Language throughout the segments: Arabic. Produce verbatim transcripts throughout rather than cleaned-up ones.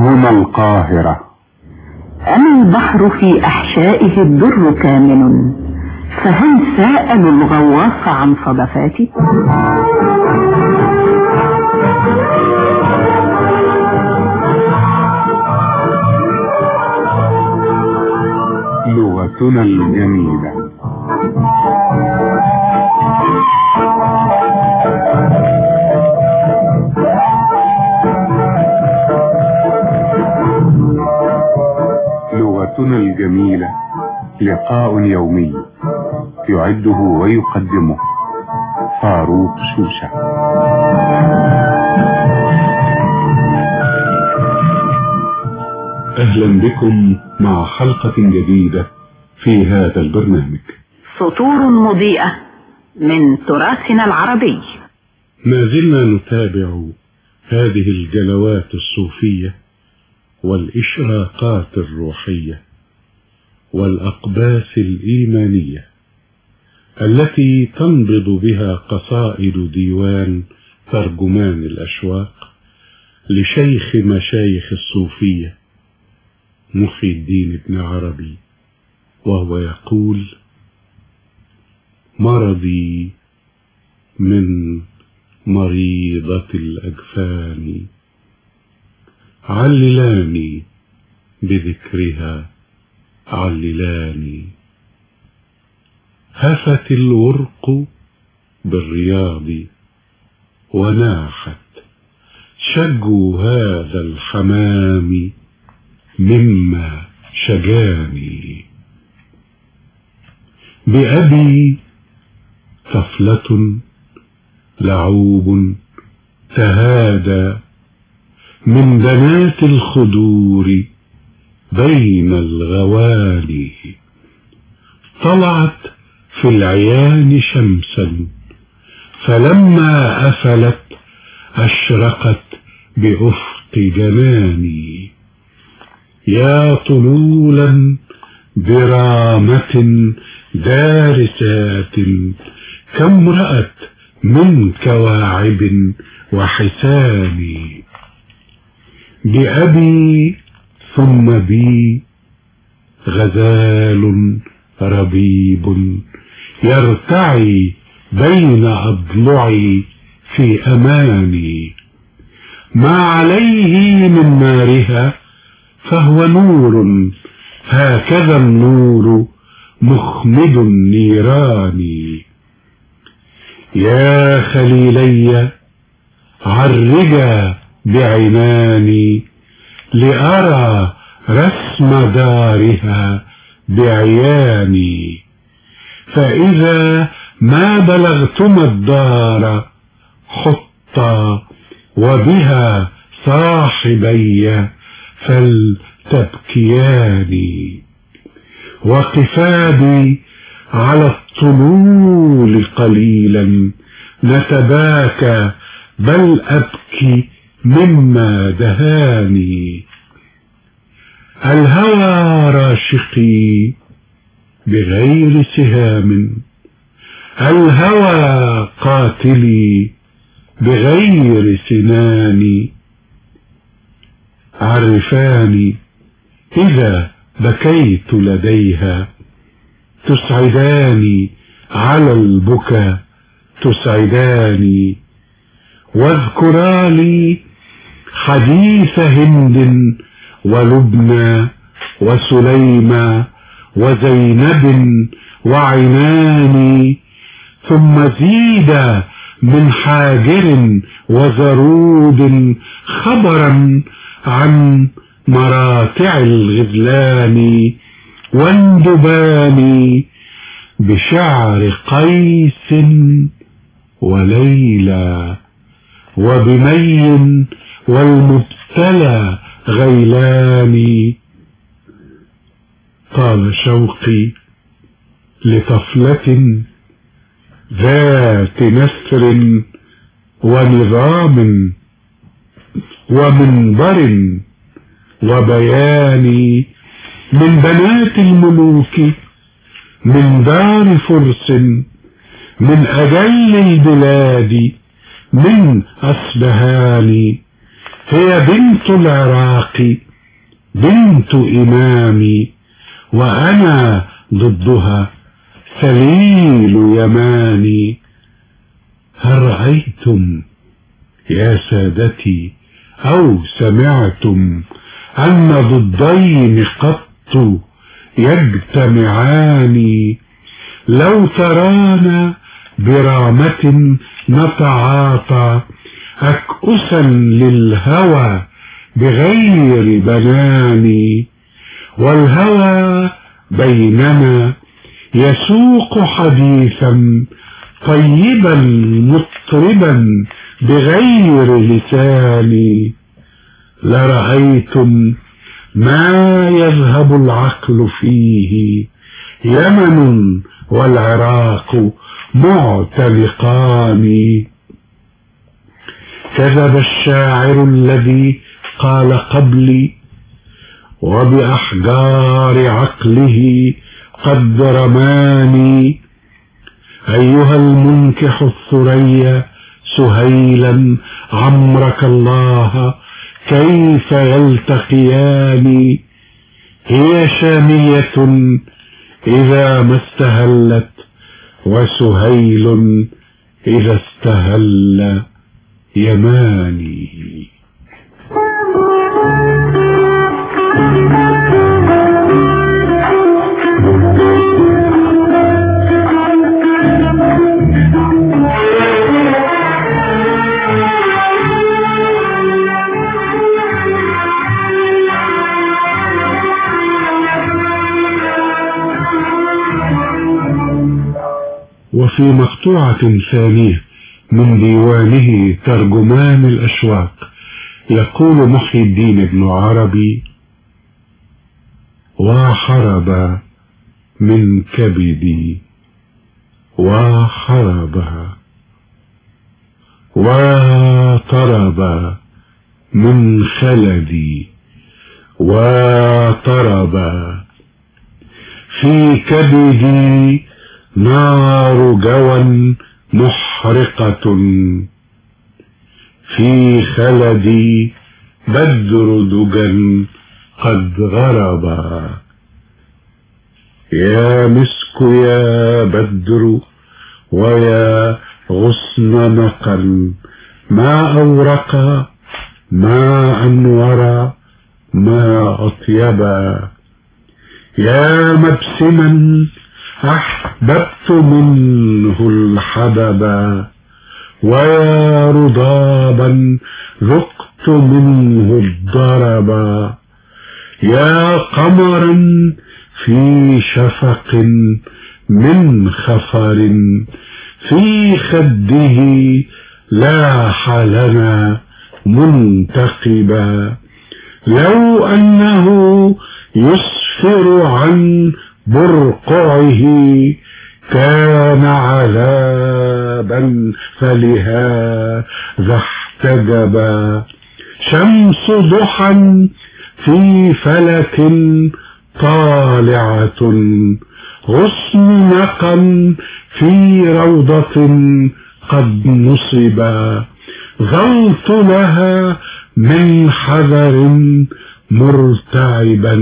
هنا القاهرة. أما البحر في أحشائه الدر كامن، فهل سألوا الغواص عن صدفاته؟ لغتنا الجميلة. لغتنا الجميلة لقاء يومي يعده ويقدمه فاروق شوشة. أهلا بكم مع حلقة جديدة في هذا البرنامج. سطور مضيئة من تراثنا العربي. ما زلنا نتابع هذه الجلوات الصوفية والإشراقات الروحية والأقباس الإيمانية التي تنبض بها قصائد ديوان ترجمان الأشواق لشيخ مشايخ الصوفية محي الدين ابن عربي، وهو يقول: مرضي من مريضة الأجفان، عللاني بذكرها عللاني، هفت الورق بالرياض وناحت شجوا هذا الحمام مما شجاني، بأبي طفلة لعوب تهادى من بنات الخدور بين الغوالي، طلعت في العيان شمسا فلما أفلت أشرقت بأفق جناني، يا طلولا برامة دارسات كم رأت من كواعب وحسان، بأبي ثم بي غزال ربيب يرتعي بين أضلعي في أماني، ما عليه من نارها فهو نور، هكذا النور مخمد النيران، يا خليلي عرجا بعناني لأرى رسم دارها بعياني، فإذا ما بلغتم الدار حطا وبها صاحبي فلتبكياني، وقفابي على الطلول قليلا نتباكى بل أبكي مما دهاني، الهوى راشقي بغير سهام، الهوى قاتلي بغير سنان، عرفاني إذا بكيت لديها تسعداني على البكا تسعداني، واذكرا لي حديث هند ولبنى وسليمى وزينب وعنان، ثم زيد من حاجر وزرود خبرا عن مراتع الغزلان واندبان بشعر قيس وليلى وبمي والمبتلى غيلان، طال شوقي لطفلة ذات نسر ونظام ومنبر وبيان، من بنات الملوك من دار فرس من أجل البلاد من أصبهان، هي بنت العراق بنت إمامي، وأنا ضدها سليل يماني. هل رأيتم يا سادتي أو سمعتم أن ضدين قط يجتمعان؟ لو ترانا برامة نتعاطى أكؤسا للهوى بغير بنان، والهوى بيننا يسوق حديثا طيبا مطربا بغير لسان. لرأيتم ما يذهب العقل فيه، يمن والعراق معتنقان. كذب الشاعر الذي قال قبلي، وبأحجار عقله قد رماني. أيها المنكح الثريا سهيلا عمرك الله، كيف يلتقيان؟ هي شامية إذا ما استهلت، وسهيل إذا استهل يماني. وفي مقطوعة ثانية من ديوانه ترجمان الأشواق يقول محي الدين بن عربي: وحرب من كبدي وحرب، وطرب من خلدي وطرب، في كبدي نار جوى محرقة، في خلدي بدر دجى قد غربا. يا مسك يا بدر ويا غصن نقل، ما أورق ما أنور ما أطيبا. يا مبسما أحببت منه الحببا، ويا رضابا ذقت منه الضربا. يا قمرا في شفق من خفر، في خده لاح لنا منتقبا. لو أنه يسفر عن برقعه كان عذابا، فلهذا احتجبا. شمس ضحى في فلك طالعة، غصن نقا في روضة قد نصبا. ظلت لها من حذر مرتعبا،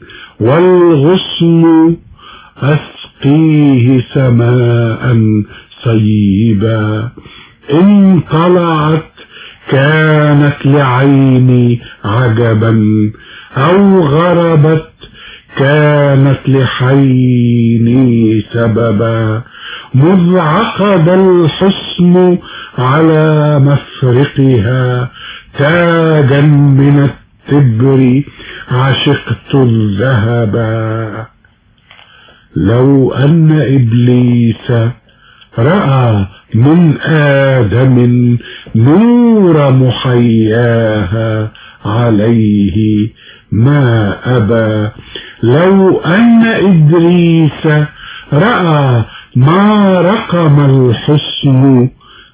والغصن أسقيه سماء صيبا. إن طلعت كانت لعيني عجبا، أو غربت كانت لحيني سببا. مذ عقد الحسن على مفرقها تاجا من التبر، عشقت الذهبا. لو أن إبليس رأى من آدم نور محياها عليه ما أبى. لو أن إدريس رأى ما رقم الحسن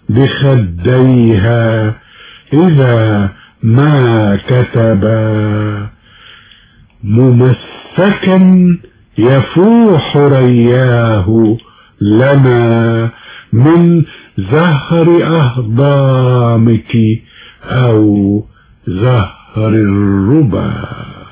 بخديها إذا ما كتبا. ممسكا يفوح رياه لنا من زهر أهضامك أو زهر الربا.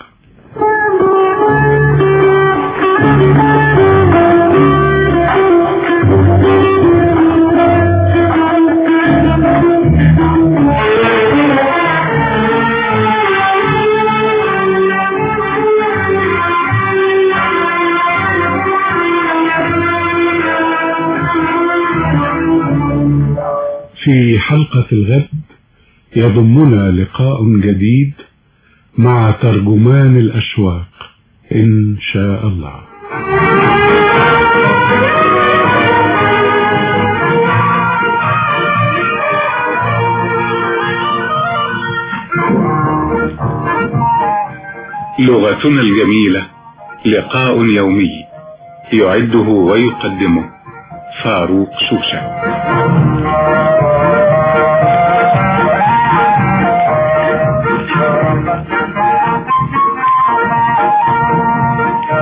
في حلقة الغد يضمنا لقاء جديد مع ترجمان الأشواق إن شاء الله. لغتنا الجميلة لقاء يومي يعده ويقدمه فاروق شوشة.